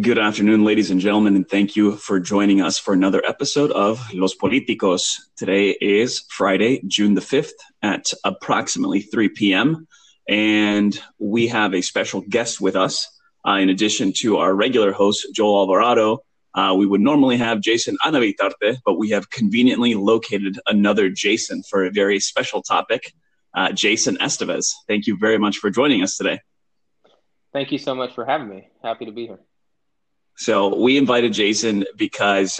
Good afternoon, ladies and gentlemen, and thank you for joining us for another episode of Los Políticos. Today is Friday, June the 5th at approximately 3 p.m., and we have a special guest with us. In addition to our regular host, Joel Alvarado, we would normally have Jason Anavitarte, but we have conveniently located another Jason for a very special topic, Jason Estevez. Thank you very much for joining us today. Thank you so much for having me. Happy to be here. So we invited Jason because,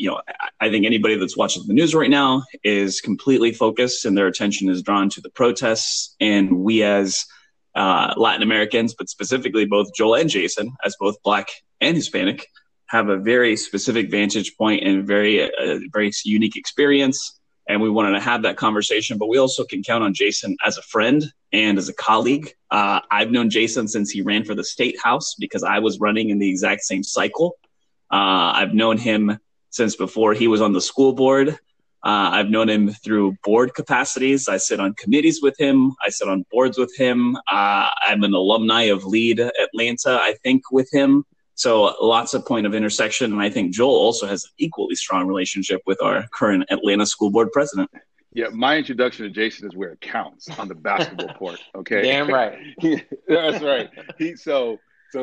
I think anybody that's watching the news right now is completely focused and their attention is drawn to the protests. And we as Latin Americans, but specifically both Joel and Jason, as both Black and Hispanic, have a very specific vantage point and very unique experience. And we wanted to have that conversation, but we also can count on Jason as a friend and as a colleague. I've known Jason since he ran for the state house because I was running in the exact same cycle. I've known him since before he was on the school board. I've known him through board capacities. I sit on committees with him. I sit on boards with him. I'm an alumni of Lead Atlanta, I think, with him. So lots of point of intersection. And I think Joel also has an equally strong relationship with our current Atlanta school board president. Yeah, my introduction to Jason is where it counts on the basketball court. Okay, damn right. That's right. So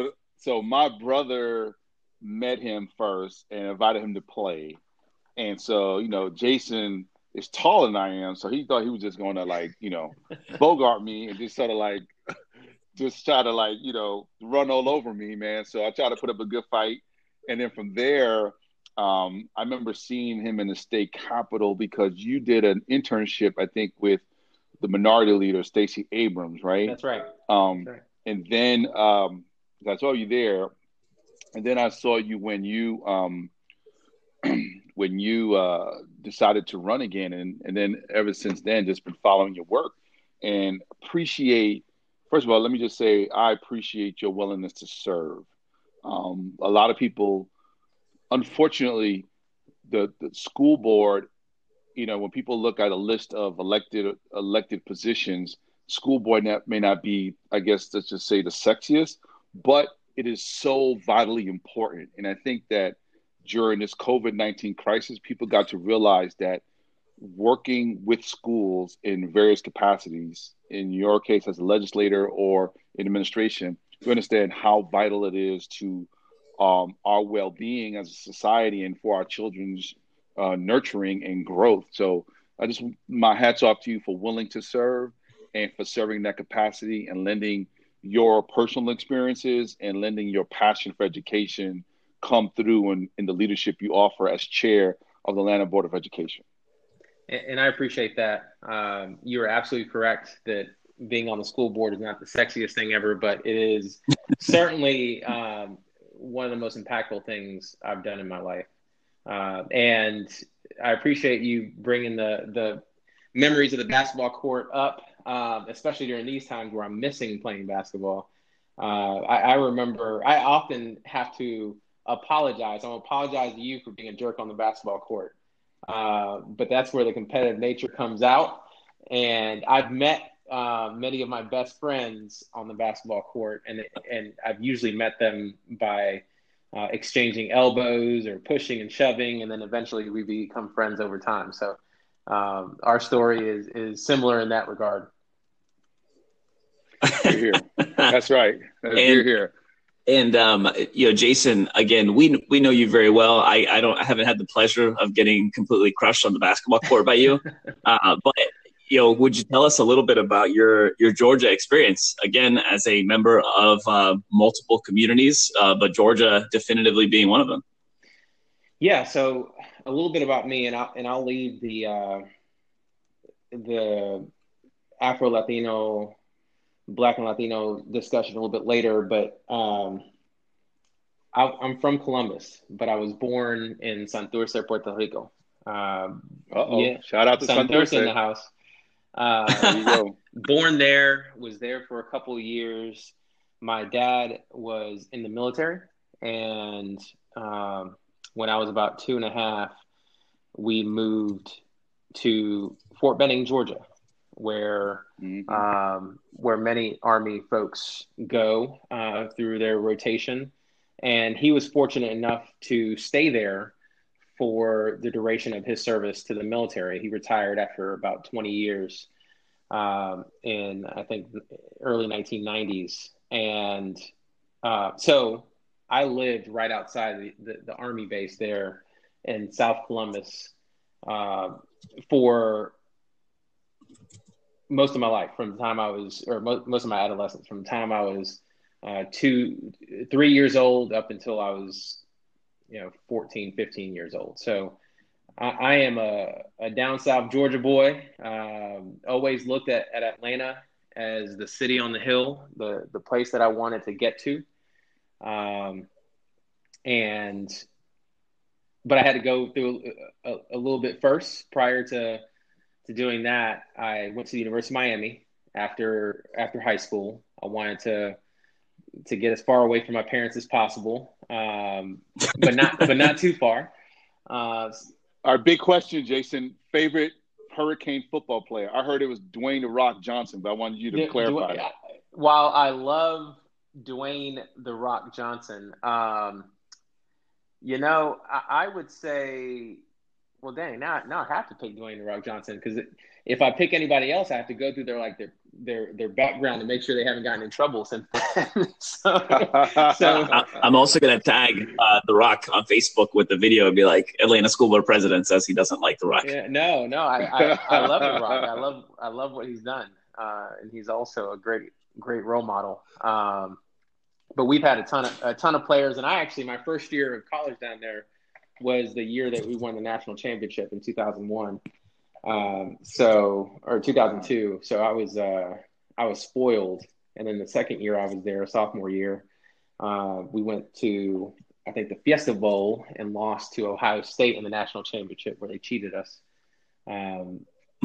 my brother met him first and invited him to play, and so Jason is taller than I am, so he thought he was just going to bogart me and just sort of just try to run all over me, man. So I tried to put up a good fight, and then from there. I remember seeing him in the state capitol because you did an internship, I think, with the minority leader, Stacey Abrams, right? That's right. And then I saw you there, and then I saw you when you decided to run again, and then ever since then, just been following your work and appreciate. First of all, let me just say I appreciate your willingness to serve. A lot of people. Unfortunately, the school board, when people look at a list of elected positions, school board may not be, I guess, let's just say the sexiest, but it is so vitally important. And I think that during this COVID-19 crisis, people got to realize that working with schools in various capacities, in your case as a legislator or in administration, you understand how vital it is to our well-being as a society and for our children's nurturing and growth. So my hat's off to you for willing to serve and for serving that capacity and lending your personal experiences and lending your passion for education come through in the leadership you offer as chair of the Atlanta Board of Education. And I appreciate that. You're absolutely correct that being on the school board is not the sexiest thing ever, but it is certainly one of the most impactful things I've done in my life. And I appreciate you bringing the memories of the basketball court up, especially during these times where I'm missing playing basketball. I remember I often have to apologize. I'm apologize to you for being a jerk on the basketball court. But that's where the competitive nature comes out. And I've met many of my best friends on the basketball court, and I've usually met them by exchanging elbows or pushing and shoving, and then eventually we become friends over time. So our story is similar in that regard. You're here. That's right. You're here. And Jason, again, we know you very well. I haven't had the pleasure of getting completely crushed on the basketball court by you, but. Would you tell us a little bit about your Georgia experience, again, as a member of multiple communities, but Georgia definitively being one of them? Yeah, so a little bit about me, and I'll leave the Afro-Latino, Black and Latino discussion a little bit later, but I'm from Columbus, but I was born in Santurce, Puerto Rico. Yeah. Shout out to Santurce in the house. There you go. Born there, was there for a couple of years. My dad was in the military, and when I was about 2.5, we moved to Fort Benning, Georgia, where many Army folks go through their rotation. And he was fortunate enough to stay there for the duration of his service to the military. He retired after about 20 years in, I think, early 1990s. And so I lived right outside the Army base there in South Columbus for most of my life, from the time I was, or most of my adolescence, from the time I was 3 years old up until I was, 14, 15 years old. So I am a down South Georgia boy. Always looked at Atlanta as the city on the hill, the place that I wanted to get to. But I had to go through a little bit first. Prior to doing that, I went to the University of Miami after high school. I wanted to get as far away from my parents as possible, but not too far. Our big question, Jason, favorite Hurricane football player? I heard it was Dwayne "The Rock" Johnson, but I wanted you to clarify that. While I love Dwayne "The Rock" Johnson, I would say, well, dang, now I have to pick Dwayne "The Rock" Johnson, because if I pick anybody else, I have to go through their background to make sure they haven't gotten in trouble since then. so I'm also going to tag The Rock on Facebook with the video and be like, Atlanta School Board President says he doesn't like The Rock. Yeah, no, I love The Rock. I love what he's done, and he's also a great role model. But we've had a ton of players, and my first year of college down there was the year that we won the national championship in 2001. Or 2002. So I was spoiled. And then the second year I was there, sophomore year, we went to, I think, the Fiesta Bowl and lost to Ohio State in the national championship, where they cheated us. And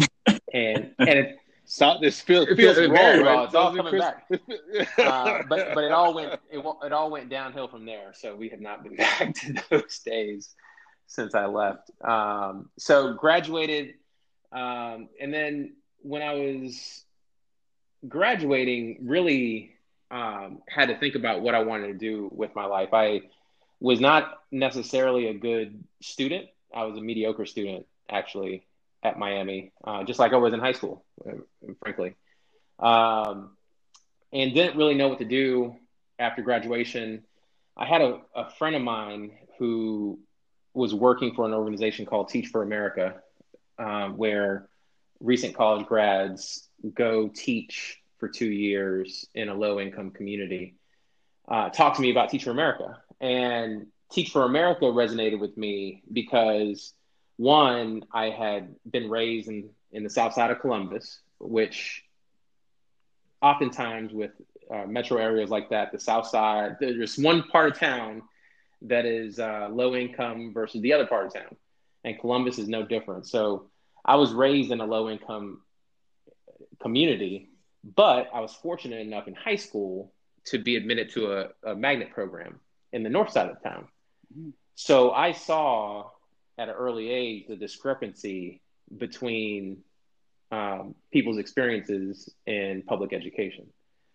this feels very wrong, right? It's all coming back. But it all went downhill from there. So we have not been back to those days since I left. So graduated. And then when I was graduating, really had to think about what I wanted to do with my life. I was not necessarily a good student. I was a mediocre student, actually, at Miami, just like I was in high school, frankly. And didn't really know what to do after graduation. I had a friend of mine who was working for an organization called Teach for America, where recent college grads go teach for 2 years in a low-income community. Talked to me about Teach for America. And Teach for America resonated with me because, one, I had been raised in the south side of Columbus, which oftentimes with metro areas like that, the south side, there's one part of town that is low income versus the other part of town. And Columbus is no different. So I was raised in a low income community, but I was fortunate enough in high school to be admitted to a magnet program in the north side of town. Mm-hmm. So I saw at an early age the discrepancy between people's experiences in public education,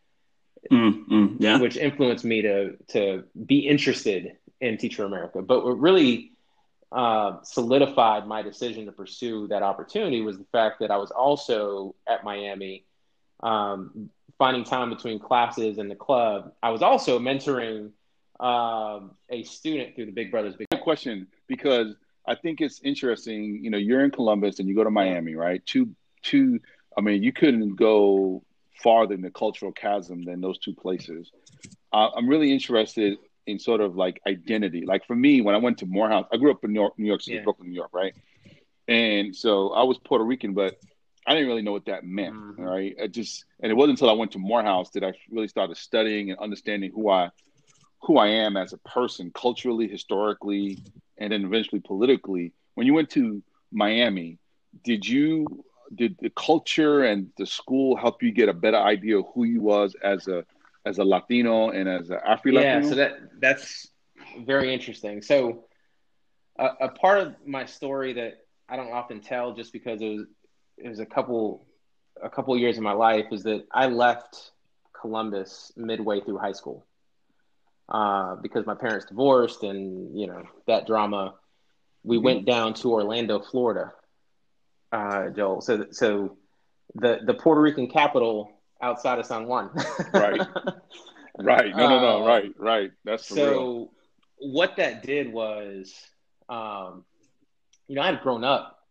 which influenced me to be interested in Teach for America. But what really solidified my decision to pursue that opportunity was the fact that I was also at Miami, finding time between classes and the club. I was also mentoring a student through the Big Brothers Big. Good question, because I think it's interesting. You're in Columbus and you go to Miami, right? I mean, you couldn't go farther in the cultural chasm than those two places. I'm really interested in sort of like identity. Like for me, when I went to Morehouse, I grew up in New York City, Brooklyn, New York, right? And so I was Puerto Rican, but I didn't really know what that meant, right? And it wasn't until I went to Morehouse that I really started studying and understanding who I am as a person, culturally, historically, and then eventually politically. When you went to Miami, did the culture and the school help you get a better idea of who you was as a Latino and as an Afro-Latino? Yeah, so that's very interesting. So a part of my story that I don't often tell, just because it was a couple years of my life, is that I left Columbus midway through high school. because my parents divorced and, that drama. We went down to Orlando, Florida, Joel. So the Puerto Rican capital outside of San Juan. Right. Right. No. Right. That's for real. So what that did was, I had grown up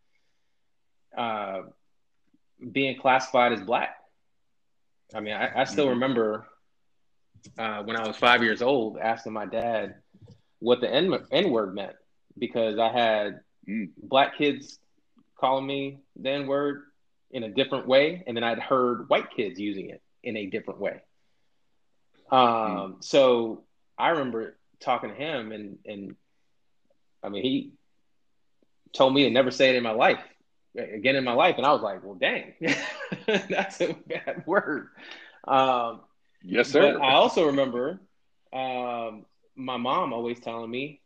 being classified as Black. I mean, I still remember when I was 5 years old asking my dad what the N-word meant, because I had Black kids calling me the N-word in a different way, and then I'd heard white kids using it in a different way. So I remember talking to him, and I mean, he told me to never say it again in my life. And I was like, well, dang, that's a bad word. Yes, sir. But I also remember my mom always telling me,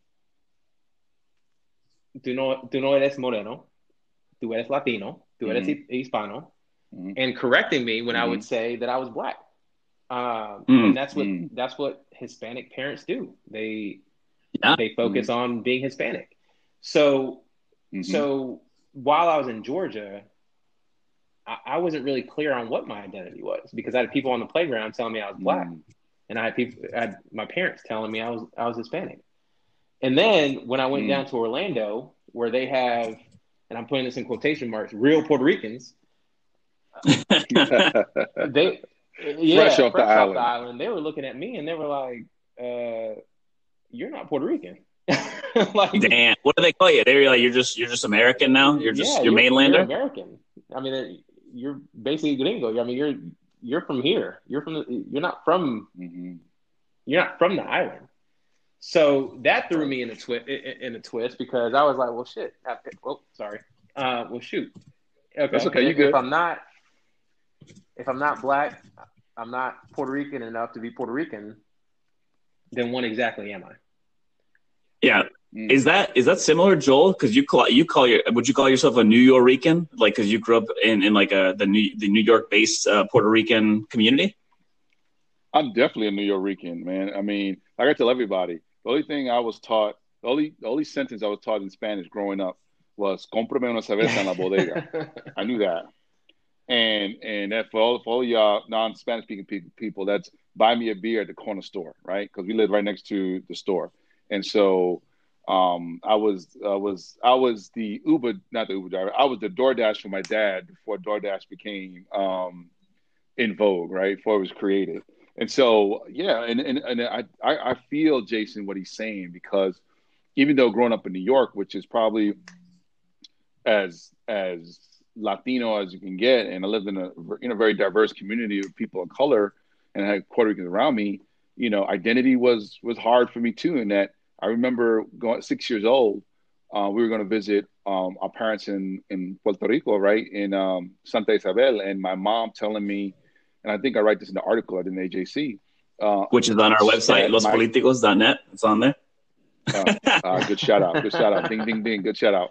tú no eres moreno, tú eres latino, tú eres hispano, and correcting me when I would say that I was Black. And that's what Hispanic parents do. They focus on being Hispanic. So while I was in Georgia, I wasn't really clear on what my identity was, because I had people on the playground telling me I was Black, and I had my parents telling me I was Hispanic. And then when I went down to Orlando, where they have, and I'm putting this in quotation marks, real Puerto Ricans, fresh off the island, they were looking at me and they were like, "You're not Puerto Rican." Like, damn, what do they call you? They're like, you're just American now. You're mainlander. You're American. I mean, you're basically gringo. I mean, you're from here. You're not from the island. So that threw me in a twist, because I was like, well, shit. Sorry. Well, shoot. Okay. That's okay. You good? If I'm not Black, I'm not Puerto Rican enough to be Puerto Rican, then what exactly am I? Yeah. Is that similar, Joel? Because would you call yourself a New Yorican? Like, because you grew up in like the New York based Puerto Rican community? I'm definitely a New Yorican, man. I mean, like I tell everybody, the only thing I was taught, the only sentence I was taught in Spanish growing up was "Cómprame una cerveza en la bodega." I knew that. And that for all y'all non-Spanish speaking people, that's buy me a beer at the corner store, right? Because we live right next to the store. And so I was the not the Uber driver. I was the DoorDash for my dad before DoorDash became in vogue, right? Before it was created. And so, yeah, and I feel, Jason, what he's saying, because even though growing up in New York, which is probably as Latino as you can get, and I lived in a very diverse community of people of color, and I had Puerto Ricans around me, identity was hard for me too. In that, I remember going 6 years old, we were going to visit our parents in Puerto Rico, right, in Santa Isabel, and my mom telling me, and I think I write this in the article I did in AJC, which is on our website, lospoliticos.net. It's on there. Good shout out, ding ding ding, good shout out.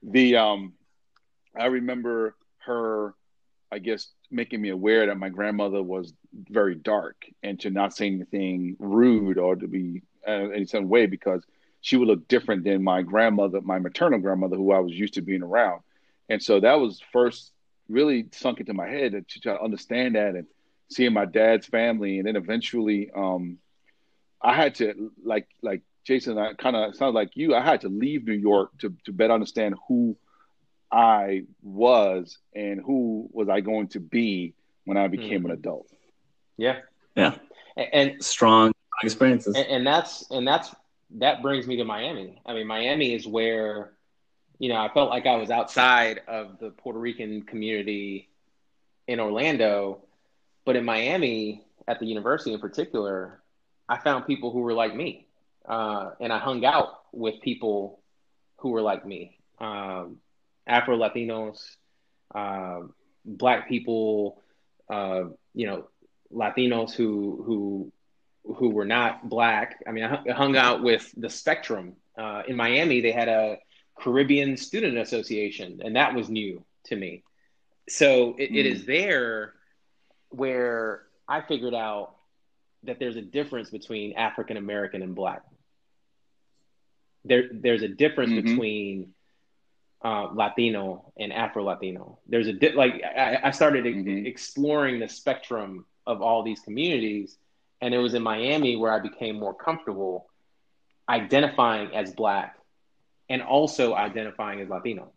I remember her, I guess, making me aware that my grandmother was very dark, and to not say anything rude or to be in some way, because she would look different than my grandmother, my maternal grandmother, who I was used to being around. And so that was first really sunk into my head to try to understand that, and seeing my dad's family. And then eventually I had to, like Jason, I kind of sounds like you, I had to leave New York to better understand who I was and who was I going to be when I became an adult. Yeah. And strong experiences. And that brings me to Miami. I mean, Miami is where, I felt like I was outside of the Puerto Rican community in Orlando, but in Miami, at the university in particular, I found people who were like me. And I hung out with people who were like me. Afro-Latinos, Black people, Latinos who were not Black. I mean, I hung out with the spectrum. In Miami, they had a Caribbean Student Association, and that was new to me. So it is there where I figured out that there's a difference between African American and Black. There's a difference between Latino and Afro Latino. There's I started exploring the spectrum of all these communities, and it was in Miami where I became more comfortable identifying as Black and also identifying as Latino.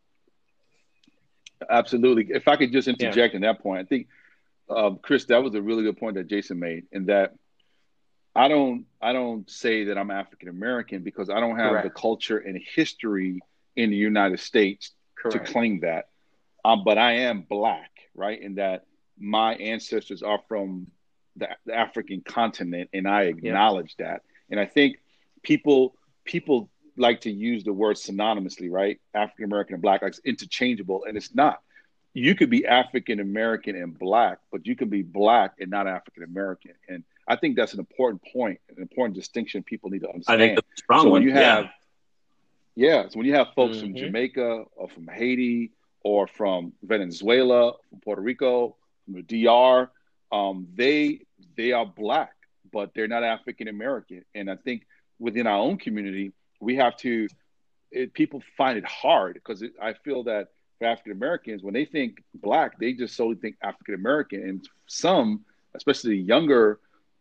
Absolutely. If I could just interject in that point, I think, Chris, that was a really good point that Jason made, in that I don't say that I'm African American because I don't have the culture and history in the United States to claim that. But I am Black, right? In that my ancestors are from the African continent, and I acknowledge that. And I think people like to use the word synonymously, right? African American and Black, like it's interchangeable, and it's not. You could be African American and Black, but you can be Black and not African American. And I think that's an important point, an important distinction people need to understand. I think that's a strong one. So when you have folks from Jamaica or from Haiti or from Venezuela, from Puerto Rico, from the DR, they are Black, but they're not African American. And I think within our own community, we have to. People find it hard because I feel that for African Americans, when they think Black, they just solely think African American, and some, especially younger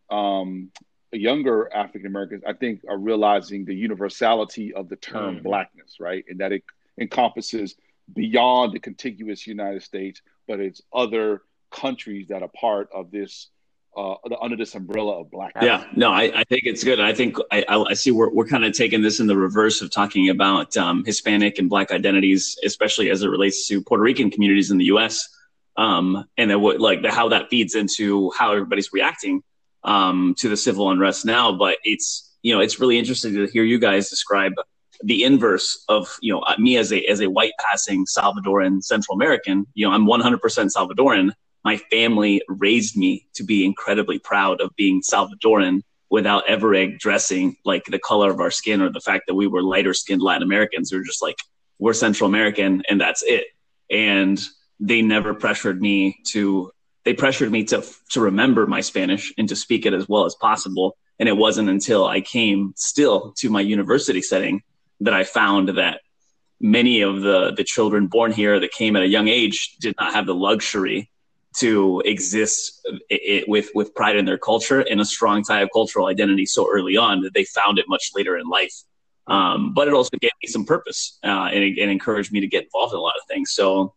African Americans, I think, are realizing the universality of the term Blackness, right? And that it encompasses beyond the contiguous United States, but it's other countries that are part of this, under this umbrella of Blackness. Yeah, no, I think it's good. I think I see we're kind of taking this in the reverse of talking about Hispanic and Black identities, especially as it relates to Puerto Rican communities in the U.S. And then how that feeds into how everybody's reacting to the civil unrest now. But it's really interesting to hear you guys describe the inverse of, me as a white passing Salvadoran Central American. I'm 100% Salvadoran. My family raised me to be incredibly proud of being Salvadoran without ever addressing like the color of our skin or the fact that we were lighter skinned Latin Americans. We were just like, we're Central American and that's it. And they never pressured me to remember my Spanish and to speak it as well as possible. And it wasn't until I came still to my university setting that I found that many of the children born here that came at a young age did not have the luxury to exist with pride in their culture and a strong tie of cultural identity so early on that they found it much later in life. But it also gave me some purpose and encouraged me to get involved in a lot of things. So,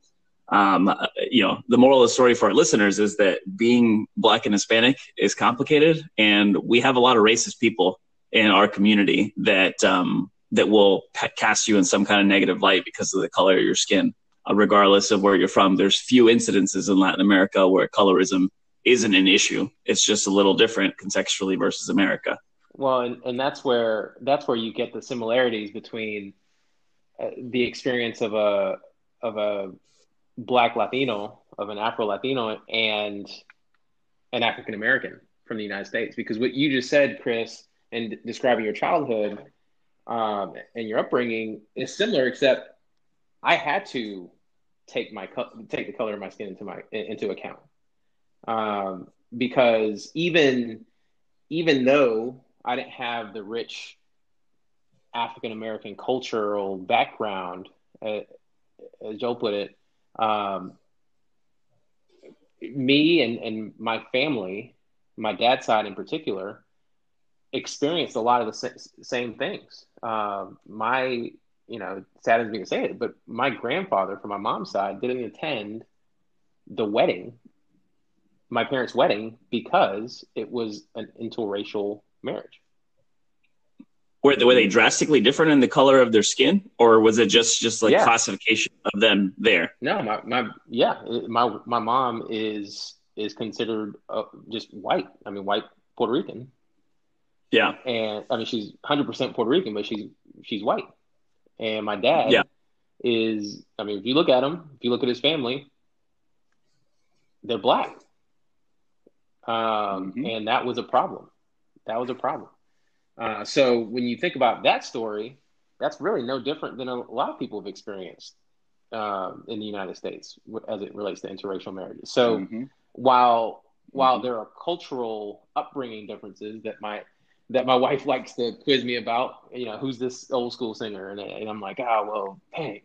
the moral of the story for our listeners is that being Black and Hispanic is complicated, and we have a lot of racist people in our community that will cast you in some kind of negative light because of the color of your skin. Regardless of where you're from, there's few incidences in Latin America where colorism isn't an issue. It's just a little different contextually versus America. Well, and that's where you get the similarities between the experience of a Black Latino, of an Afro Latino, and an African American from the United States. Because what you just said, Chris, and describing your childhood and your upbringing is similar, except I had to take the color of my skin into account, because even though I didn't have the rich African American cultural background, as Joe put it, me and my family, my dad's side in particular, experienced a lot of the same things. It saddens me to say it, but my grandfather from my mom's side didn't attend my parents' wedding, because it was an interracial marriage. Were they drastically different in the color of their skin, or was it just classification of them there? No, my mom is considered just white. I mean, white Puerto Rican. Yeah, and I mean she's 100% Puerto Rican, but she's white. And my dad is, I mean, if you look at him, if you look at his family, they're Black. And that was a problem. So when you think about that story, that's really no different than a lot of people have experienced in the United States as it relates to interracial marriages. So while while there are cultural upbringing differences that my wife likes to quiz me about, who's this old school singer, and I'm like, well, dang,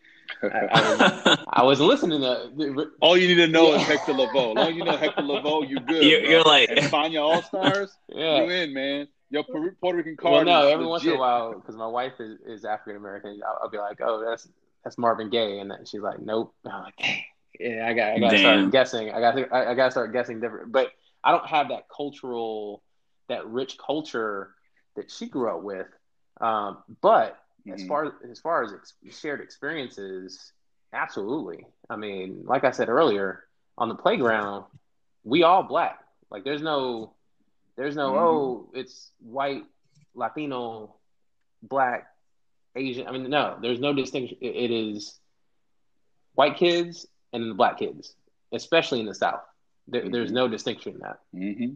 I wasn't listening to. All you need to know is Hector Lavoe. As long as you know Hector Lavoe, you good. You're like España All Stars. Yeah. You in, man. Your Puerto Rican card. Well, no, every legit. once in a while, because my wife is African American, I'll be like, oh, that's Marvin Gaye, and then she's like, nope. And I'm like, dang. Yeah, I got to start guessing. I got to start guessing different. But I don't have that rich culture that she grew up with. But as far as shared experiences, absolutely. I mean, like I said earlier, on the playground, we all Black. Like there's no oh, it's white, Latino, Black, Asian. I mean, no, there's no distinction. It is white kids and the Black kids, especially in the South. There's no distinction in that.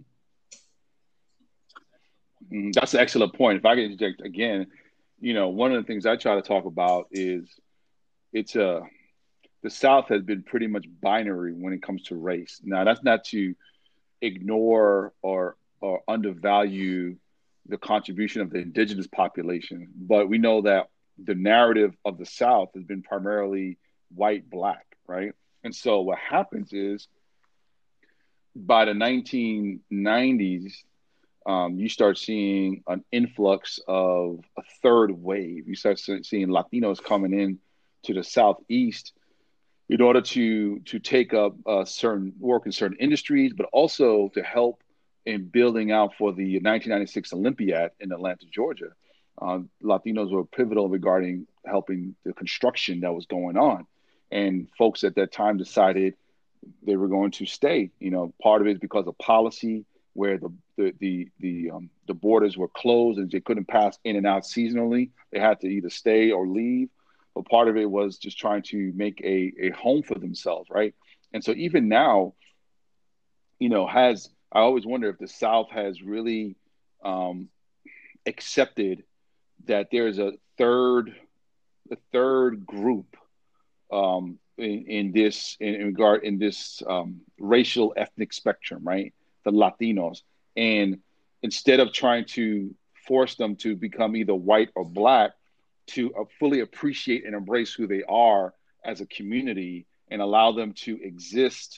That's an excellent point. If I can interject again, one of the things I try to talk about is the South has been pretty much binary when it comes to race. Now, that's not to ignore or undervalue the contribution of the indigenous population, but we know that the narrative of the South has been primarily white, Black, right? And so what happens is by the 1990s, you start seeing an influx of a third wave. You start seeing Latinos coming in to the Southeast in order to take up certain work in certain industries, but also to help in building out for the 1996 Olympiad in Atlanta, Georgia. Latinos were pivotal regarding helping the construction that was going on. And folks at that time decided they were going to stay. Part of it is because of policy, where the borders were closed and they couldn't pass in and out seasonally. They had to either stay or leave. But part of it was just trying to make a home for themselves, right? And so even now, I always wonder if the South has really accepted that there's a third group in this racial ethnic spectrum, right? The Latinos. And instead of trying to force them to become either white or Black, to fully appreciate and embrace who they are as a community and allow them to exist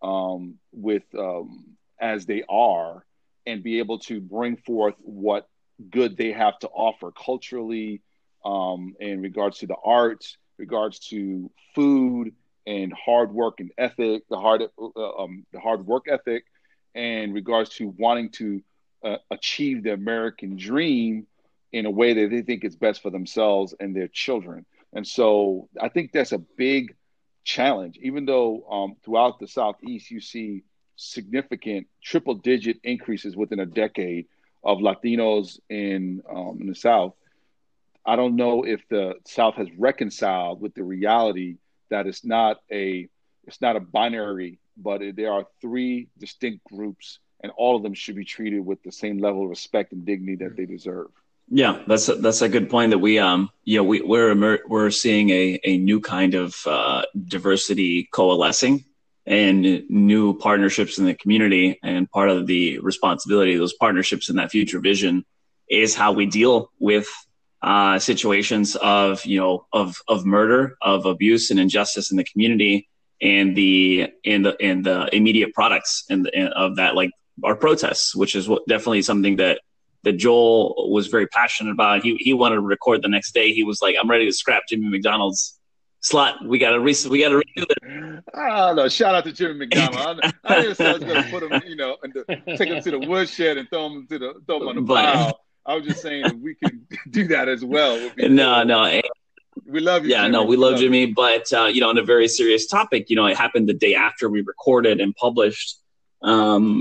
as they are and be able to bring forth what good they have to offer culturally, in regards to the arts, regards to food and hard work and ethic, the hard work ethic, and regards to wanting to achieve the American dream in a way that they think is best for themselves and their children. And so I think that's a big challenge, even though throughout the Southeast, you see significant triple-digit increases within a decade of Latinos in the South. I don't know if the South has reconciled with the reality that it's not a binary, but there are three distinct groups, and all of them should be treated with the same level of respect and dignity that they deserve. Yeah, that's a good point. That we're seeing a new kind of diversity coalescing and new partnerships in the community, and part of the responsibility of those partnerships in that future vision is how we deal with situations of murder, of abuse and injustice in the community, and the immediate products of that, like our protests, which is definitely something that Joel was very passionate about. He wanted to record the next day. He was like, "I'm ready to scrap Jimmy McDonald's slot. We got to redo it." Oh no! Shout out to Jimmy McDonald. I didn't say I was going to put him, take him to the woodshed and throw him on the pile. I was just saying that we can do that as well. No. We love you. Yeah, Jimmy. No, we love Jimmy. But, on a very serious topic, it happened the day after we recorded and published. I'll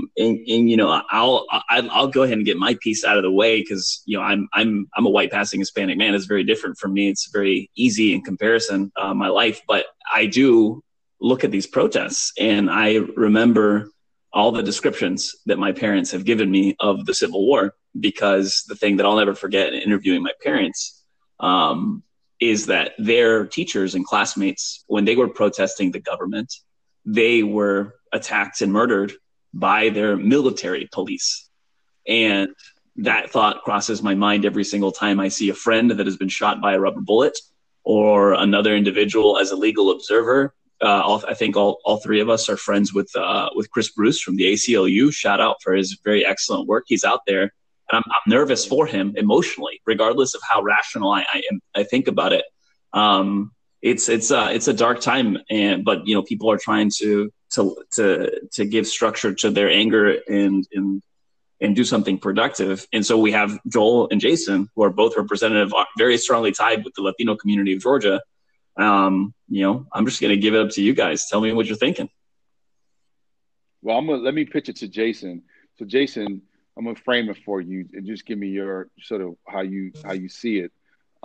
go ahead and get my piece out of the way, because, I'm a white passing Hispanic man. It's very different from me. It's very easy in comparison, my life. But I do look at these protests, and I remember all the descriptions that my parents have given me of the Civil War, because the thing that I'll never forget in interviewing my parents is that their teachers and classmates, when they were protesting the government, they were attacked and murdered by their military police. And that thought crosses my mind every single time I see a friend that has been shot by a rubber bullet or another individual as a legal observer. I think all three of us are friends with Chris Bruce from the ACLU. Shout out for his very excellent work. He's out there, and I'm nervous for him emotionally, regardless of how rational I think about it. It's a dark time, but people are trying to give structure to their anger and do something productive. And so we have Joel and Jason, who are both representative, very strongly tied with the Latino community of Georgia. I'm just going to give it up to you guys. Tell me what you're thinking. Well, let me pitch it to Jason. So Jason, I'm going to frame it for you and just give me your sort of how you see it.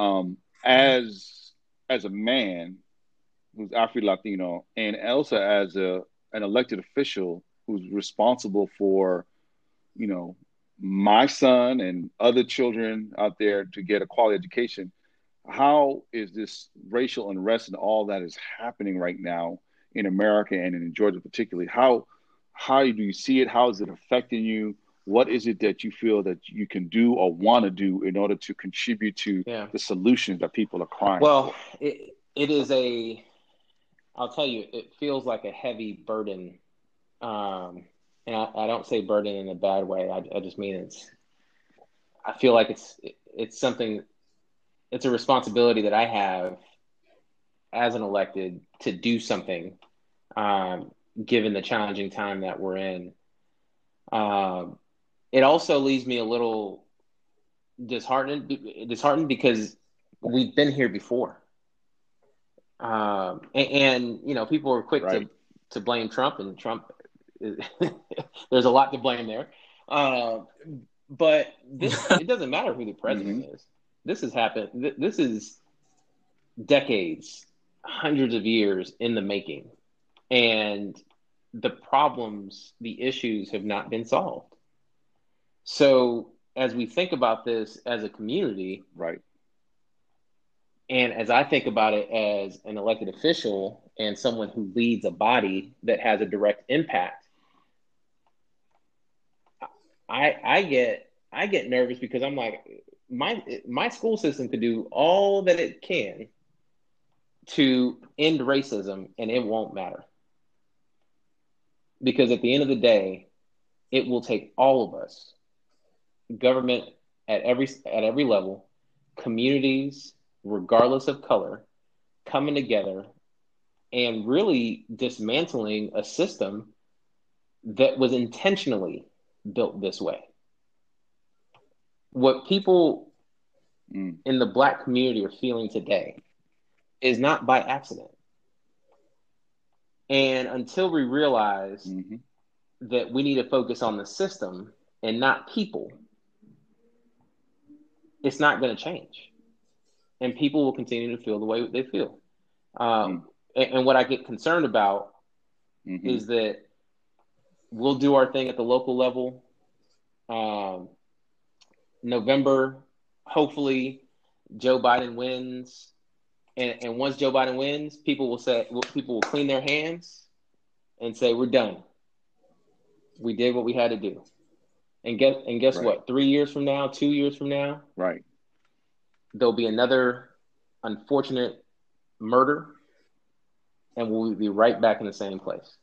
As a man who's Afro-Latino, and also as an elected official who's responsible for, my son and other children out there to get a quality education, how is this racial unrest and all that is happening right now in America and in Georgia particularly? How do you see it? How is it affecting you? What is it that you feel that you can do or want to do in order to contribute to the solutions that people are crying for? It is I'll tell you, it feels like a heavy burden. And I don't say burden in a bad way. I just mean I feel like it's something, it's a responsibility that I have as an elected to do something, given the challenging time that we're in. It also leaves me a little disheartened because we've been here before. And people are quick to blame Trump, and Trump, there's a lot to blame there. But it doesn't matter who the president is. This has happened. This is decades, hundreds of years in the making. And the problems, the issues have not been solved. So as we think about this as a community, and as I think about it as an elected official and someone who leads a body that has a direct impact, I get nervous because I'm like, my school system could do all that it can to end racism, and it won't matter. Because at the end of the day, it will take all of us, government at every level, communities, regardless of color, coming together and really dismantling a system that was intentionally built this way. What people in the Black community are feeling today is not by accident. And until we realize that we need to focus on the system and not people, it's not going to change. And people will continue to feel the way they feel. And what I get concerned about is that we'll do our thing at the local level. November, hopefully, Joe Biden wins. And once Joe Biden wins, people will clean their hands and say, we're done. We did what we had to do. And guess what? 3 years from now, 2 years from now, there'll be another unfortunate murder, and we'll be right back in the same place.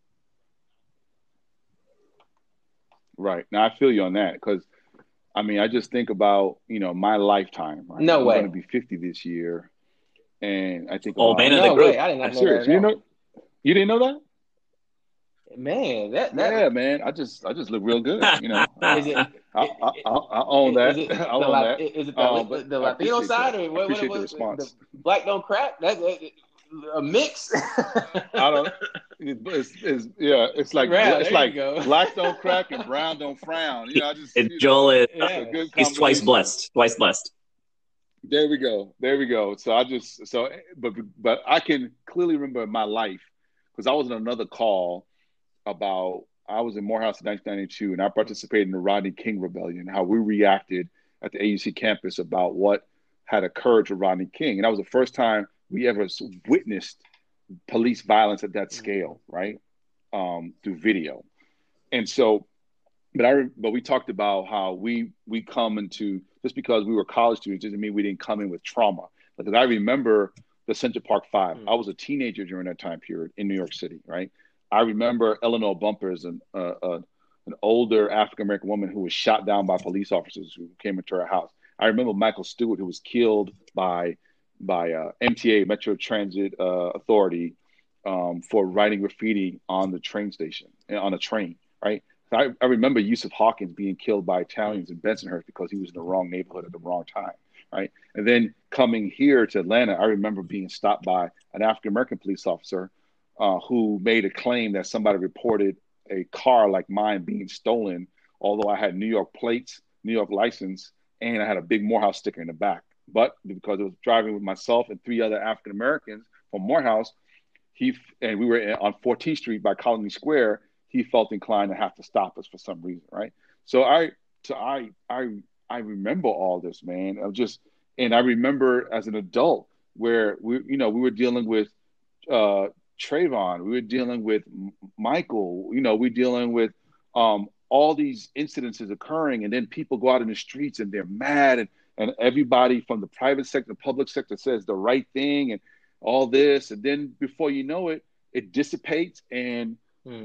Right. Now, I feel you on that because, I just think about, my lifetime. Right? No way. I'm going to be 50 this year. And I think man of the group. Way. I did not know serious. That you didn't know that? Man, that yeah, man. I just look real good. Is it, I own that. Is it I own that. Is it the Latino side or what? Appreciate the response. The Black don't crack? That's a mix. I don't. It's like Black don't crack and brown don't frown. Joel is he's twice blessed. There we go. So but I can clearly remember my life because I was in another call I was in Morehouse in 1992 and I participated in the Rodney King Rebellion, how we reacted at the AUC campus about what had occurred to Rodney King. And that was the first time we ever witnessed police violence at that scale, right? Through video. And so, but we talked about how we come into, just because we were college students doesn't mean we didn't come in with trauma. Because I remember the Central Park Five. I was a teenager during that time period in New York City, right? I remember Eleanor Bumpers, an older African American woman who was shot down by police officers who came into her house. I remember Michael Stewart, who was killed by MTA, Metro Transit Authority, for writing graffiti on the train station, on a train, right? I remember Yusuf Hawkins being killed by Italians in Bensonhurst because he was in the wrong neighborhood at the wrong time, right? And then coming here to Atlanta, I remember being stopped by an African American police officer who made a claim that somebody reported a car like mine being stolen, although I had New York plates, New York license, and I had a big Morehouse sticker in the back. But because it was driving with myself and three other African Americans from Morehouse, and we were on 14th Street by Colony Square, he felt inclined to have to stop us for some reason, right? So I remember all this, man. And I remember as an adult where we were dealing with Trayvon, we were dealing with Michael, we're dealing with all these incidences occurring, and then people go out in the streets and they're mad, and everybody from the private sector, the public sector says the right thing and all this, and then before you know it, it dissipates and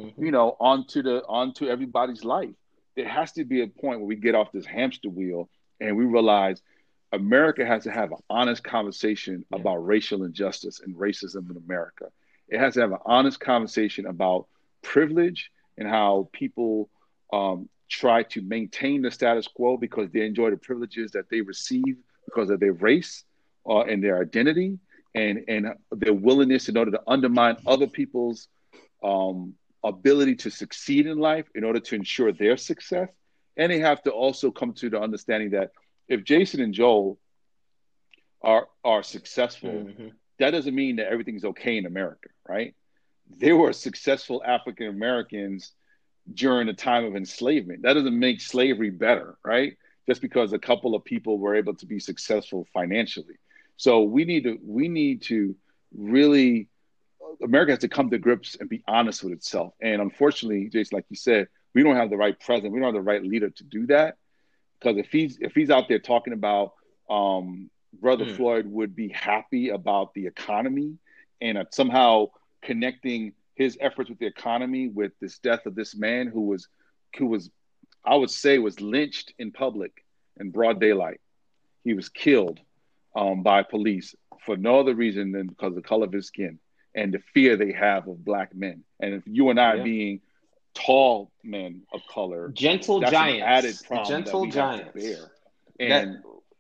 onto everybody's life. There has to be a point where we get off this hamster wheel and we realize America has to have an honest conversation about racial injustice and racism in America. It has to have an honest conversation about privilege and how people try to maintain the status quo because they enjoy the privileges that they receive because of their race and their identity, and their willingness in order to undermine other people's ability to succeed in life in order to ensure their success. And they have to also come to the understanding that if Jason and Joel are successful, that doesn't mean that everything's okay in America, right? They were successful African Americans during the time of enslavement. That doesn't make slavery better, right? Just because a couple of people were able to be successful financially. So we need to really, America has to come to grips and be honest with itself. And unfortunately, Jason, like you said, we don't have the right president. We don't have the right leader to do that. Because if he's out there talking about Brother Floyd would be happy about the economy and somehow connecting his efforts with the economy with this death of this man who was I would say was lynched in public in broad daylight. He was killed by police for no other reason than because of the color of his skin and the fear they have of black men. And if you and I being tall men of color, gentle that's giants, an added problem gentle that we giants. have to bear. And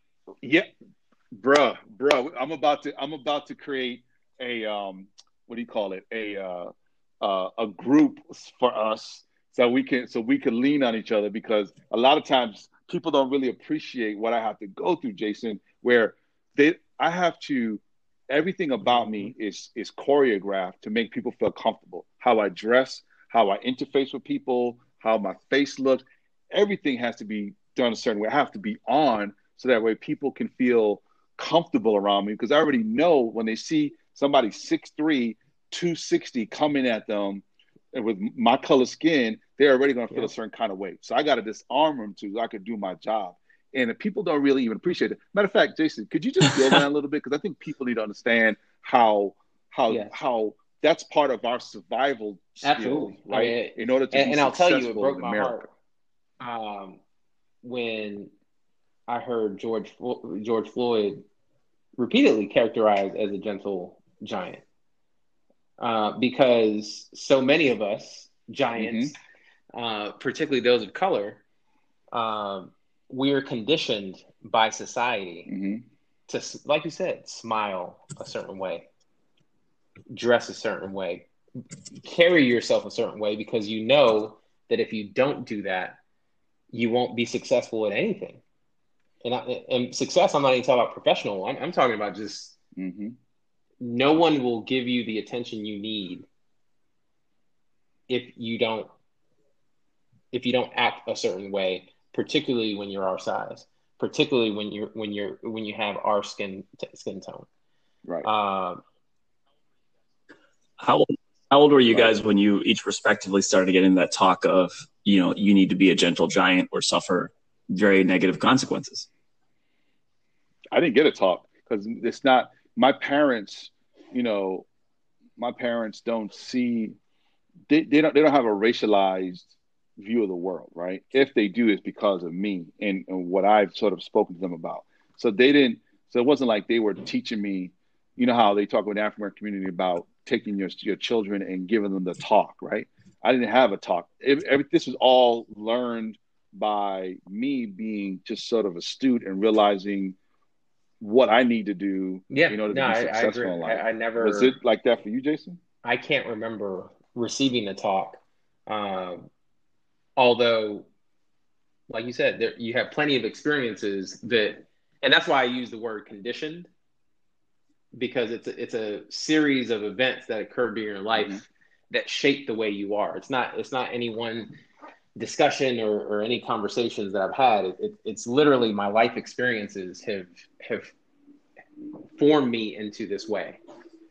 bruh, I'm about to create a what do you call it? A group for us so we can lean on each other, because a lot of times people don't really appreciate what I have to go through, Jason, where everything about me is choreographed to make people feel comfortable. How I dress, how I interface with people, how my face looks, everything has to be done a certain way. I have to be on so that way people can feel comfortable around me, because I already know when they see somebody 6'3", 260 coming at them and with my color skin, they're already going to feel a certain kind of way. So I got to disarm them so I could do my job. And if people don't really even appreciate it. Matter of fact, Jason, could you just build on that a little bit? Because I think people need to understand how that's part of our survival skills, right? In order to be successful. I'll tell you, it broke my America. heart when I heard George Floyd repeatedly characterized as a gentle giant, because so many of us giants, particularly those of color, we're conditioned by society to, like you said, smile a certain way, dress a certain way, carry yourself a certain way, because you know that if you don't do that, you won't be successful at anything. And success, I'm not even talking about professional. I'm talking about just no one will give you the attention you need if you don't act a certain way, particularly when you're our size, particularly when you have our skin tone. Right. How old were you guys when you each respectively started getting that talk of you need to be a gentle giant or suffer very negative consequences. I didn't get a talk because it's not my parents. My parents don't see they don't have a racialized view of the world, right? If they do, it's because of me and what I've sort of spoken to them about. So they didn't. So it wasn't like they were teaching me. You know how they talk with the African American community about taking your children and giving them the talk, right? I didn't have a talk. This was all learned by me being just sort of astute and realizing what I need to do in order to be successful in life. I never was it like that for you, Jason? I can't remember receiving a talk. Although, like you said, you have plenty of experiences and that's why I use the word conditioned, because it's a series of events that occurred during your life that shape the way you are. It's not any one discussion or any conversations that I've had. It's literally my life experiences have formed me into this way.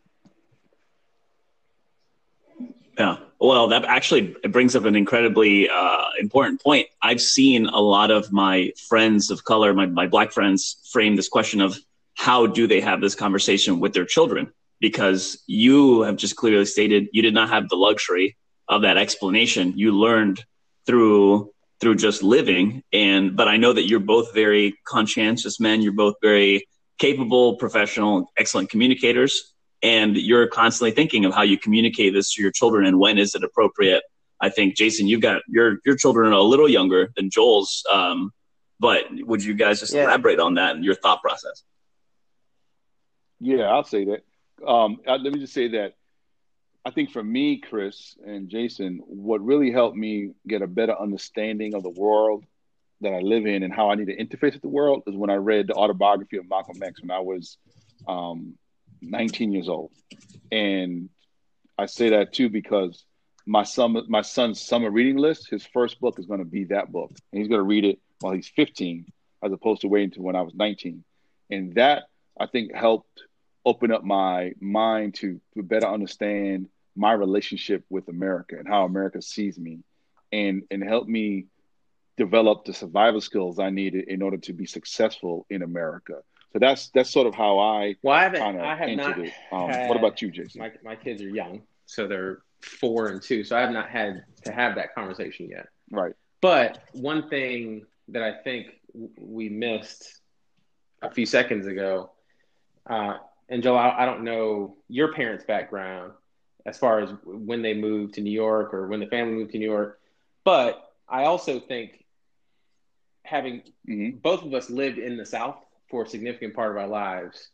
Yeah. Well, that actually brings up an incredibly important point. I've seen a lot of my friends of color, my Black friends, frame this question of how do they have this conversation with their children? Because you have just clearly stated you did not have the luxury of that explanation. You learned through just living. But I know that you're both very conscientious men. You're both very capable, professional, excellent communicators. And you're constantly thinking of how you communicate this to your children and when is it appropriate. I think, Jason, you've got your children are a little younger than Joel's. But would you guys just elaborate on that and your thought process? Yeah, I'll say that. Let me just say that I think for me, Chris and Jason, what really helped me get a better understanding of the world that I live in and how I need to interface with the world is when I read the autobiography of Malcolm X when I was 19 years old. And I say that too because my son's summer reading list, his first book is going to be that book. And he's going to read it while he's 15 as opposed to waiting until when I was 19. And that, I think, helped open up my mind to better understand my relationship with America and how America sees me and help me develop the survival skills I needed in order to be successful in America. So that's sort of how I entered it. What about you, Jason? My kids are young, so they're 4 and 2. So I have not had to have that conversation yet. Right. But one thing that I think we missed a few seconds ago, and Joel, I don't know your parents' background as far as when they moved to New York or when the family moved to New York, but I also think having both of us lived in the South for a significant part of our lives,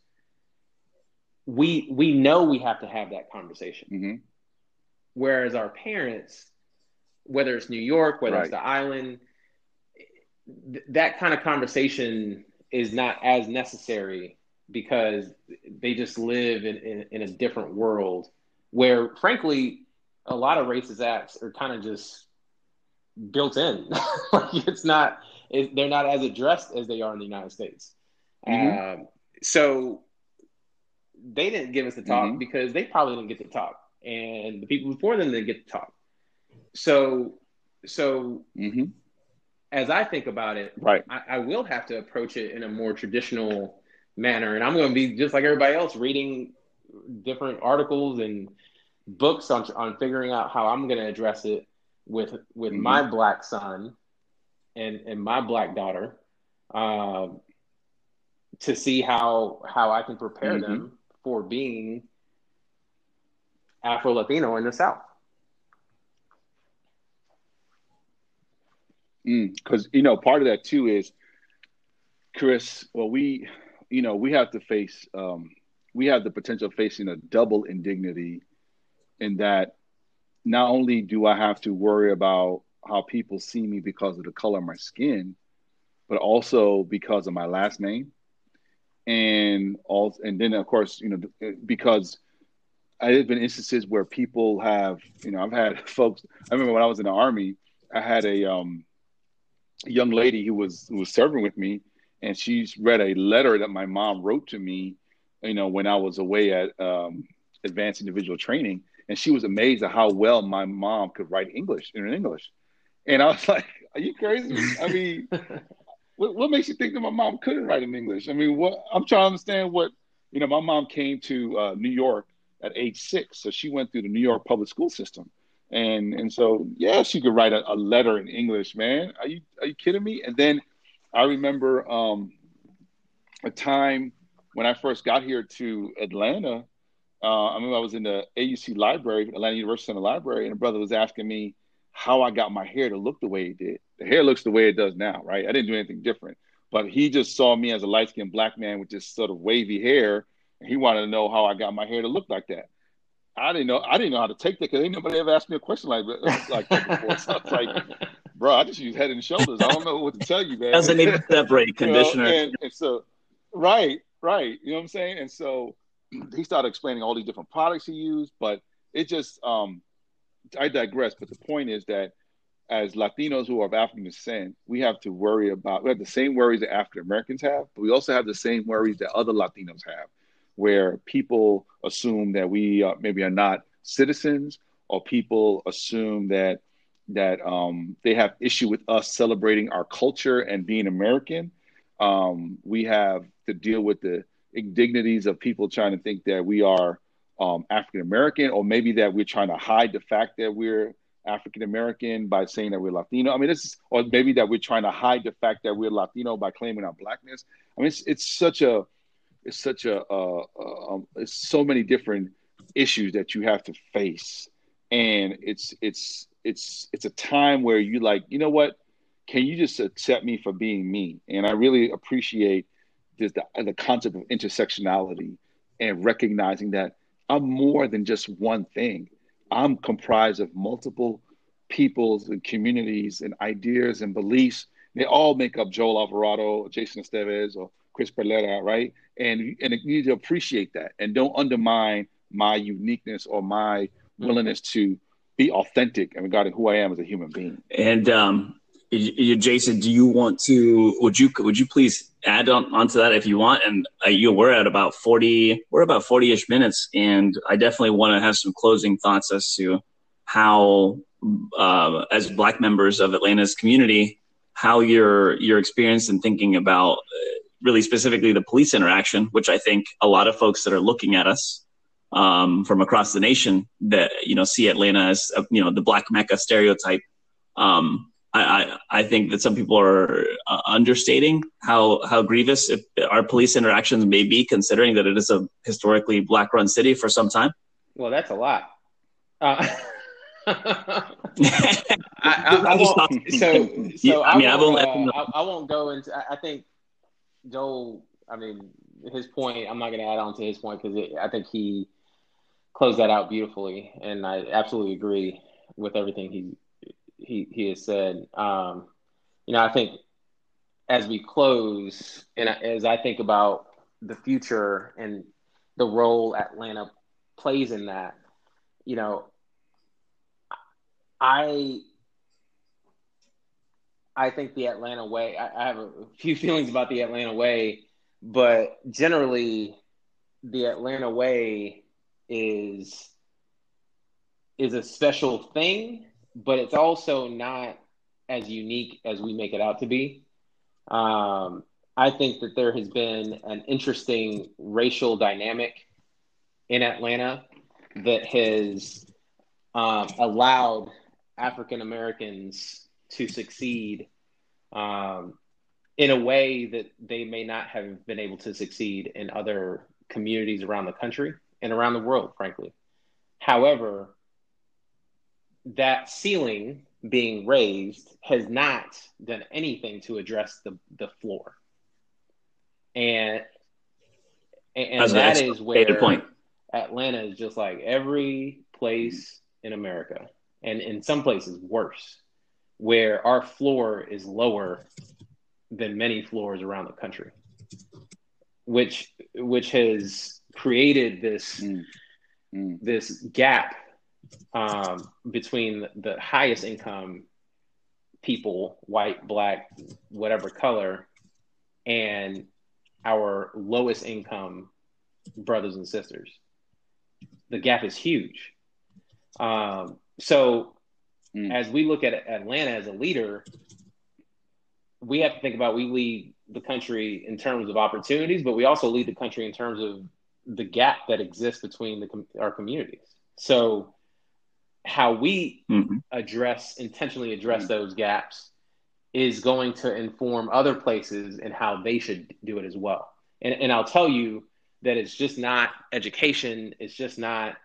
we know we have to have that conversation. Whereas our parents, whether it's New York, whether it's the island, that kind of conversation is not as necessary because they just live in a different world where, frankly, a lot of racist acts are kind of just built in. They're not as addressed as they are in the United States. So they didn't give us the talk because they probably didn't get to talk. And the people before them didn't get to talk. So as I think about it, I will have to approach it in a more traditional manner. And I'm going to be just like everybody else, reading different articles and books on figuring out how I'm going to address it with my Black son and my Black daughter, to see how I can prepare them for being Afro-Latino in the South. Because, part of that too is, Chris, well, we have to face, we have the potential of facing a double indignity in that not only do I have to worry about how people see me because of the color of my skin, but also because of my last name. And then of course, because I've been instances where people have, I've had folks, I remember when I was in the Army, I had a young lady who was serving with me, and she's read a letter that my mom wrote to me, when I was away at advanced individual training. And she was amazed at how well my mom could write English. And I was like, are you crazy? I mean, what makes you think that my mom couldn't write in English? I mean, what I'm trying to understand what, my mom came to New York at age 6. So she went through the New York public school system. And so, yeah, she could write a letter in English, man. Are you kidding me? And then I remember a time when I first got here to Atlanta. I remember I was in the AUC library, Atlanta University Center Library, and a brother was asking me how I got my hair to look the way it did. The hair looks the way it does now, right? I didn't do anything different. But he just saw me as a light-skinned black man with this sort of wavy hair, and he wanted to know how I got my hair to look like that. I didn't know how to take that because ain't nobody ever asked me a question like that before. So I was like, bro, I just use Head and Shoulders. I don't know what to tell you, man. Doesn't even separate conditioner. And so, right. You know what I'm saying? And so he started explaining all these different products he used, but it just, I digress. But the point is that as Latinos who are of African descent, we have the same worries that African Americans have, but we also have the same worries that other Latinos have, where people assume that we maybe are not citizens, or people assume that they have issue with us celebrating our culture and being American. We have to deal with the indignities of people trying to think that we are African American, or maybe that we're trying to hide the fact that we're African American by saying that we're Latino. I mean, or maybe that we're trying to hide the fact that we're Latino by claiming our blackness. I mean, it's so many different issues that you have to face, and it's a time where you like, you know what? Can you just accept me for being me? And I really appreciate the concept of intersectionality and recognizing that I'm more than just one thing. I'm comprised of multiple peoples and communities and ideas and beliefs. They all make up Joel Alvarado, Jason Estevez, or Chris Perlera, right? And you need to appreciate that and don't undermine my uniqueness or my willingness to be authentic and regarding who I am as a human being. And Jason, do you want to? Would you please add onto that if you want? And we're at about 40. We're about 40-ish minutes, and I definitely want to have some closing thoughts as to how, as Black members of Atlanta's community, how your experience in thinking about really specifically the police interaction, which I think a lot of folks that are looking at us from across the nation that see Atlanta as the Black Mecca stereotype. I think that some people are understating how grievous our police interactions may be, considering that it is a historically Black-run city for some time. Well, that's a lot. I won't go into. I think Joel. I mean, his point. I'm not going to add on to his point because I think he closed that out beautifully, and I absolutely agree with everything he has said. I think as we close, and as I think about the future and the role Atlanta plays in that, I think the Atlanta way, I have a few feelings about the Atlanta way, but generally the Atlanta way is a special thing, but it's also not as unique as we make it out to be. I think that there has been an interesting racial dynamic in Atlanta that has allowed African Americans to succeed in a way that they may not have been able to succeed in other communities around the country and around the world, frankly. However, that ceiling being raised has not done anything to address the floor. And that is where point. Atlanta is just like every place in America, and in some places worse, where our floor is lower than many floors around the country, which has created this gap between the highest income people, white, Black, whatever color, and our lowest income brothers and sisters. The gap is huge. So as we look at Atlanta as a leader, we have to think about, we lead the country in terms of opportunities, but we also lead the country in terms of the gap that exists between our communities. So how we intentionally address those gaps is going to inform other places and how they should do it as well. And I'll tell you that it's just not education. It's just not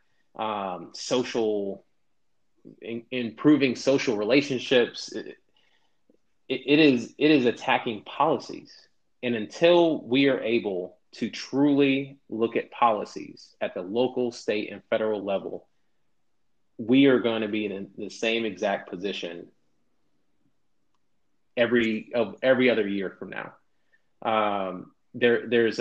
improving social relationships. It is attacking policies. And until we are able to truly look at policies at the local, state, and federal level, we are going to be in the same exact position every other year from now. There's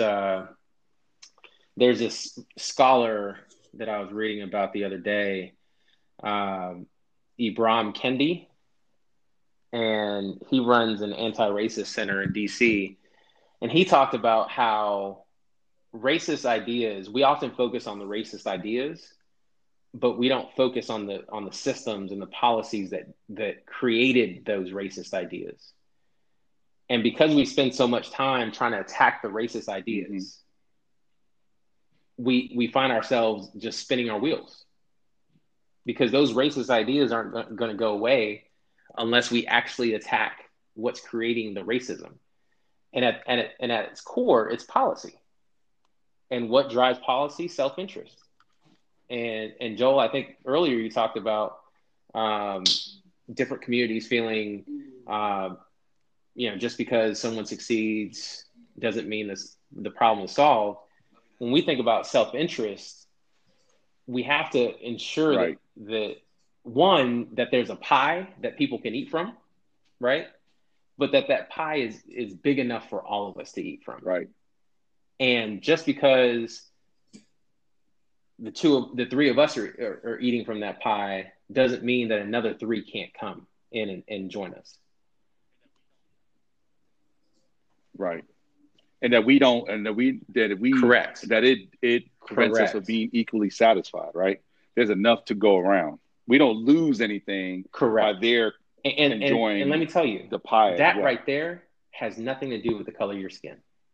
this scholar that I was reading about the other day, Ibram Kendi, and he runs an anti-racist center in DC. And he talked about how racist ideas, we often focus on the racist ideas, but we don't focus on the systems and the policies that created those racist ideas. And because we spend so much time trying to attack the racist ideas, we find ourselves just spinning our wheels, because those racist ideas aren't going to go away unless we actually attack what's creating the racism. And at its core, it's policy. And what drives policy? Self-interest. And Joel, I think earlier you talked about different communities feeling, just because someone succeeds doesn't mean the problem is solved. When we think about self-interest, we have to ensure that there's a pie that people can eat from, right? But that pie is big enough for all of us to eat from. Right. And just because the three of us are eating from that pie doesn't mean that another three can't come in and join us. Right. And that it prevents us from being equally satisfied, right? There's enough to go around. We don't lose anything by their enjoying. And let me tell you, the pie that right there has nothing to do with the color of your skin.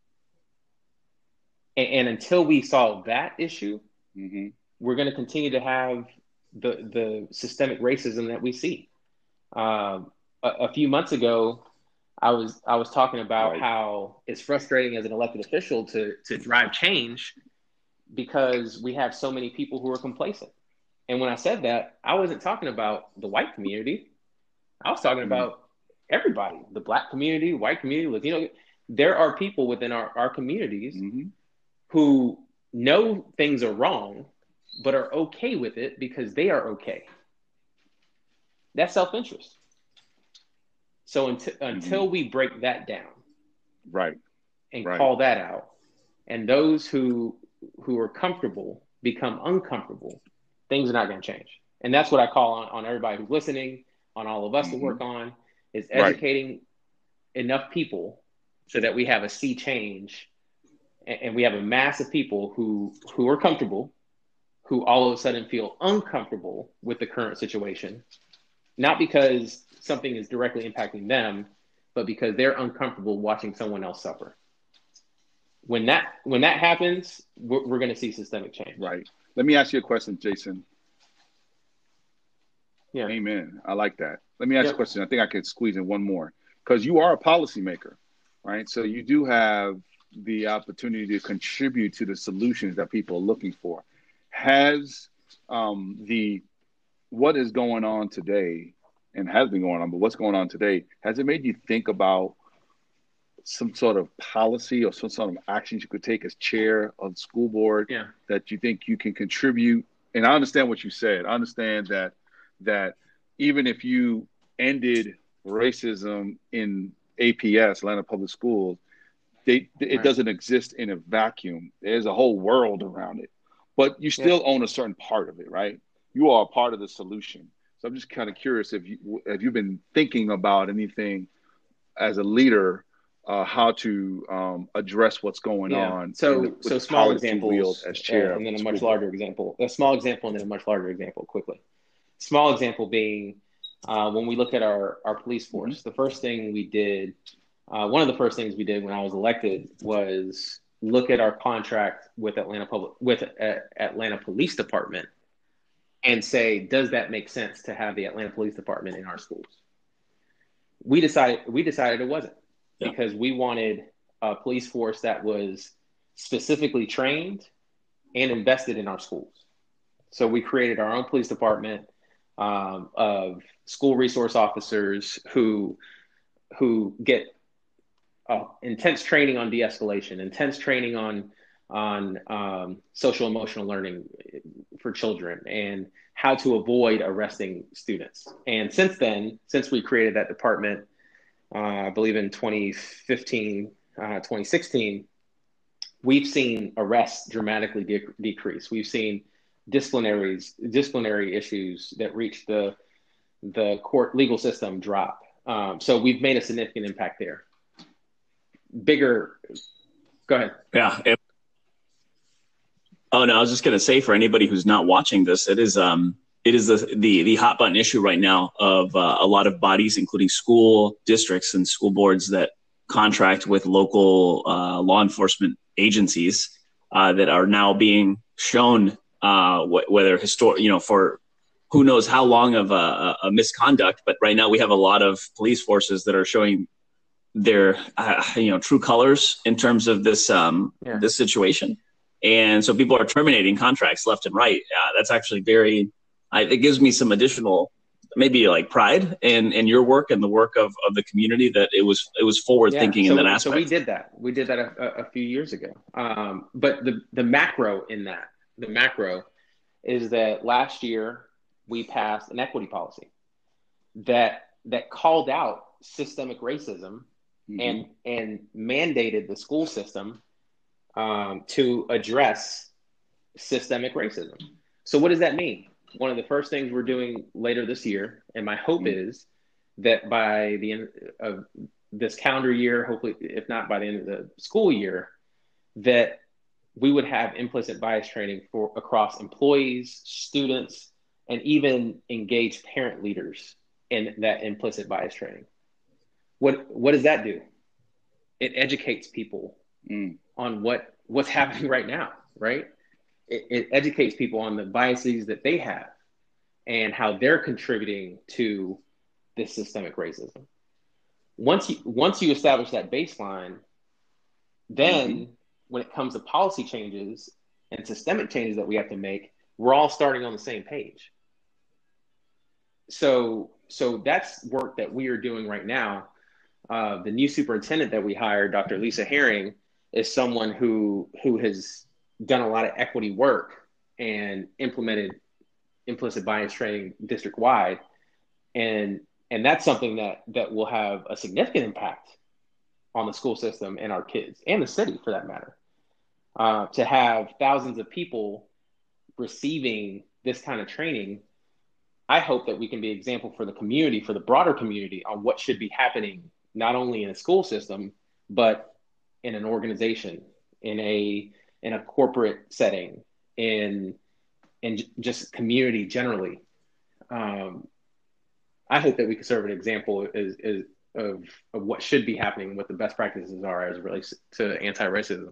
And until we solve that issue, we're going to continue to have the systemic racism that we see. A few months ago, I was talking about how it's frustrating as an elected official to drive change because we have so many people who are complacent. And when I said that, I wasn't talking about the white community. I was talking about everybody, the Black community, white community, Latino. There are people within our communities who know things are wrong, but are okay with it because they are okay. That's self-interest. So until we break that down, and call that out, and those who are comfortable become uncomfortable, things are not going to change. And that's what I call on everybody who's listening, on all of us to work on, is educating enough people so that we have a sea change, and we have a mass of people who are comfortable, who all of a sudden feel uncomfortable with the current situation, not because something is directly impacting them, but because they're uncomfortable watching someone else suffer. When that happens, we're going to see systemic change. Right. Let me ask you a question, Jason. Yeah. Amen. I like that. Let me ask you a question. I think I could squeeze in one more, because you are a policymaker, right? So you do have the opportunity to contribute to the solutions that people are looking for. Has what is going on today, and has been going on, but what's going on today, has it made you think about some sort of policy or some sort of actions you could take as chair of the school board that you think you can contribute? And I understand what you said. I understand that even if you ended racism in APS, Atlanta Public Schools, it doesn't exist in a vacuum. There's a whole world around it, but you still own a certain part of it, right? You are a part of the solution. So I'm just kind of curious if you've been thinking about anything as a leader, how to address what's going on. So small examples as chair, and then a much larger example. A small example and then a much larger example quickly. Small example being when we look at our police force, the first thing we did, one of the first things we did when I was elected was look at our contract with Atlanta Police Department and say, does that make sense to have the Atlanta Police Department in our schools? We decided it wasn't, because we wanted a police force that was specifically trained and invested in our schools. So we created our own police department of school resource officers who get intense training on de-escalation, intense training on social emotional learning for children, and how to avoid arresting students. And since we created that department, I believe in 2015, 2016, we've seen arrests dramatically decrease. We've seen disciplinary issues that reach the court legal system drop. So we've made a significant impact there. Go ahead. Yeah. Oh no, I was just going to say, for anybody who's not watching this, it is the hot button issue right now of a lot of bodies, including school districts and school boards, that contract with local law enforcement agencies that are now being shown whether for who knows how long of a misconduct. But right now we have a lot of police forces that are showing their true colors in terms of this this situation. And so people are terminating contracts left and right. That's actually it gives me some additional, maybe like pride in your work and the work of the community, that it was forward thinking in that aspect. So we did that. We did that a few years ago. But the macro is that last year we passed an equity policy that called out systemic racism and mandated the school system to address systemic racism. So what does that mean? One of the first things we're doing later this year, and my hope is that by the end of this calendar year, hopefully, if not by the end of the school year, that we would have implicit bias training across employees, students, and even engaged parent leaders in that implicit bias training. What does that do? It educates people on what's happening right now, right? It educates people on the biases that they have and how they're contributing to this systemic racism. Once you establish that baseline, then when it comes to policy changes and systemic changes that we have to make, we're all starting on the same page. So that's work that we are doing right now. The new superintendent that we hired, Dr. Lisa Herring, is someone who has done a lot of equity work and implemented implicit bias training district wide, and that's something that will have a significant impact on the school system and our kids and the city, for that matter. To have thousands of people receiving this kind of training, I hope that we can be an example for the community, for the broader community, on what should be happening, not only in a school system, but in an organization, in a corporate setting, in just community generally. I hope that we can serve an example of what should be happening, what the best practices are as it relates to anti-racism.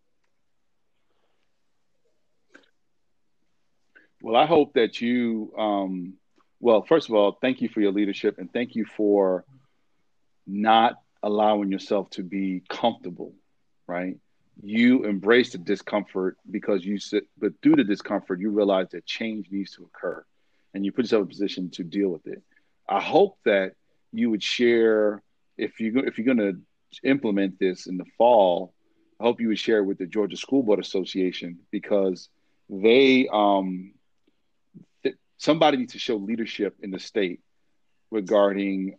Well, I hope that you, first of all, thank you for your leadership, and thank you for not allowing yourself to be comfortable, right? You embrace the discomfort but through the discomfort, you realize that change needs to occur, and you put yourself in a position to deal with it. I hope that you would share, if you're going to implement this in the fall, I hope you would share with the Georgia School Board Association, because somebody needs to show leadership in the state regarding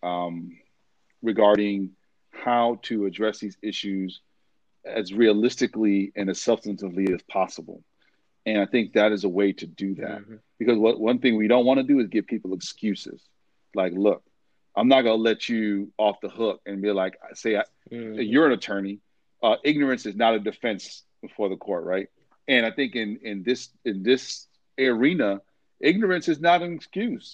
how to address these issues as realistically and as substantively as possible. And I think that is a way to do that. Because one thing we don't want to do is give people excuses. Like, look, I'm not going to let you off the hook and be like, you're an attorney. Ignorance is not a defense before the court, right? And I think in this arena, ignorance is not an excuse.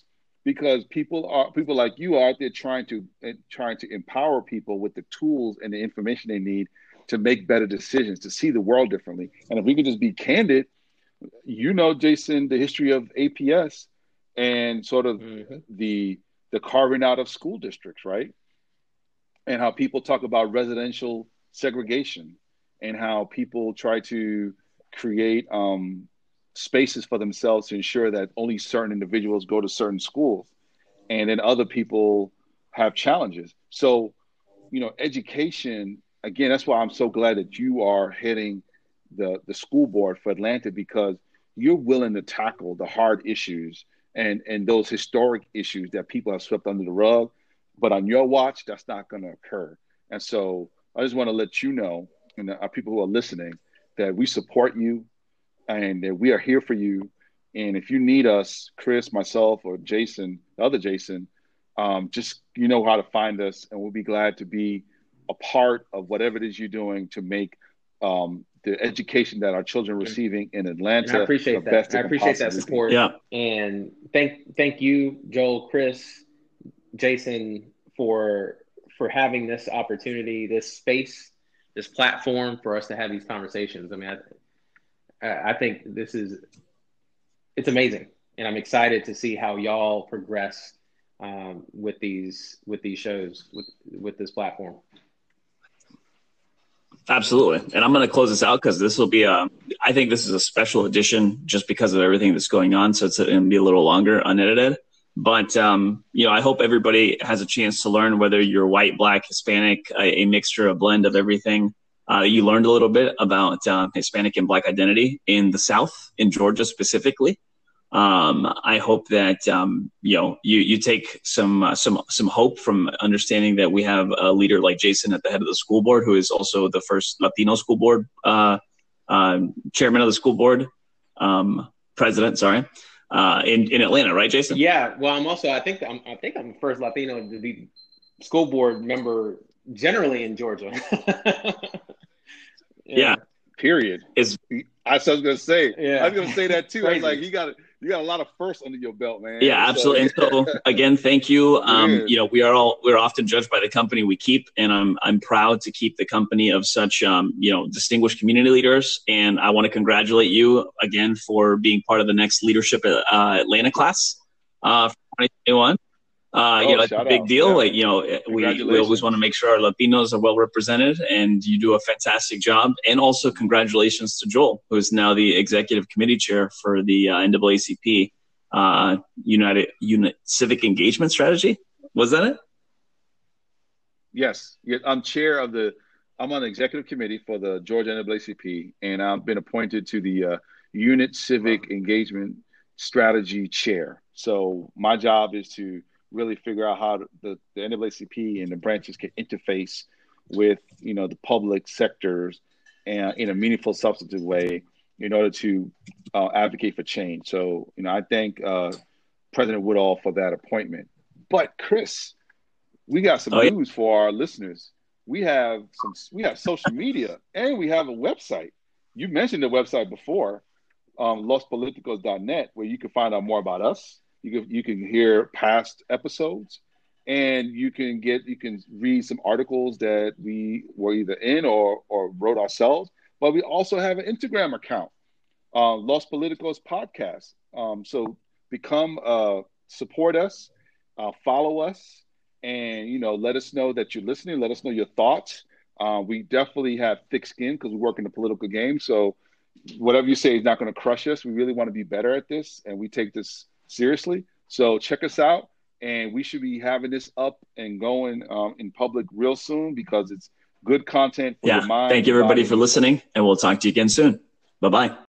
because people like you are out there trying to empower people with the tools and the information they need to make better decisions, to see the world differently. And if we could just be candid, Jason, the history of APS and sort of the carving out of school districts, right? And how people talk about residential segregation and how people try to create spaces for themselves to ensure that only certain individuals go to certain schools, and then other people have challenges. So, education, again, that's why I'm so glad that you are heading the school board for Atlanta, because you're willing to tackle the hard issues and those historic issues that people have swept under the rug. But on your watch, that's not going to occur. And so I just want to let you know, and our people who are listening, that we support you and that we are here for you. And if you need us, Chris, myself, or Jason, the other Jason, just you know how to find us, and we'll be glad to be a part of whatever it is you're doing to make the education that our children are receiving in Atlanta. And I appreciate that. I appreciate that support. Yeah. And thank you, Joel, Chris, Jason, for having this opportunity, this space, this platform for us to have these conversations. I mean, I think it's amazing, and I'm excited to see how y'all progress with these shows, with this platform. Absolutely. And I'm going to close this out because this will be I think this is a special edition just because of everything that's going on. So it's going to be a little longer, unedited. But, I hope everybody has a chance to learn, whether you're white, black, Hispanic, a mixture, a blend of everything. You learned a little bit about Hispanic and black identity in the South, in Georgia specifically. I hope that, you take some hope from understanding that we have a leader like Jason at the head of the school board, who is also the first Latino school board, chairman of the school board, president, sorry. In Atlanta, right, Jason? Yeah. Well, I think I'm the first Latino to be school board member generally in Georgia. Yeah. Period. I was going to say. Yeah. I was going to say that too. Crazy. I was like, you got a lot of firsts under your belt, man. Yeah, absolutely. And so again, thank you. We're often judged by the company we keep, and I'm proud to keep the company of such distinguished community leaders. And I want to congratulate you again for being part of the next leadership Atlanta class for 2021. It's a big deal. Yeah. We always want to make sure our Latinos are well represented, and you do a fantastic job. And also congratulations to Joel, who is now the executive committee chair for the NAACP Unit Civic Engagement Strategy. Was that it? Yes. I'm on the executive committee for the Georgia NAACP, and I've been appointed to the Unit Civic Engagement Strategy chair. So my job is to really figure out how the NAACP and the branches can interface with, the public sectors and in a meaningful, substantive way in order to advocate for change. So, I thank President Woodall for that appointment. But Chris, we got some news for our listeners. We have social media, and we have a website. You mentioned the website before, lospoliticos.net, where you can find out more about us. You can hear past episodes, and you can read some articles that we were either in or wrote ourselves. But we also have an Instagram account, Los Politicos Podcast. So support us, follow us, and let us know that you're listening. Let us know your thoughts. We definitely have thick skin because we work in the political game. So whatever you say is not going to crush us. We really want to be better at this, and we take this seriously. So check us out, and we should be having this up and going in public real soon because it's good content for your mind. Thank you, everybody, for listening, and we'll talk to you again soon. Bye-bye.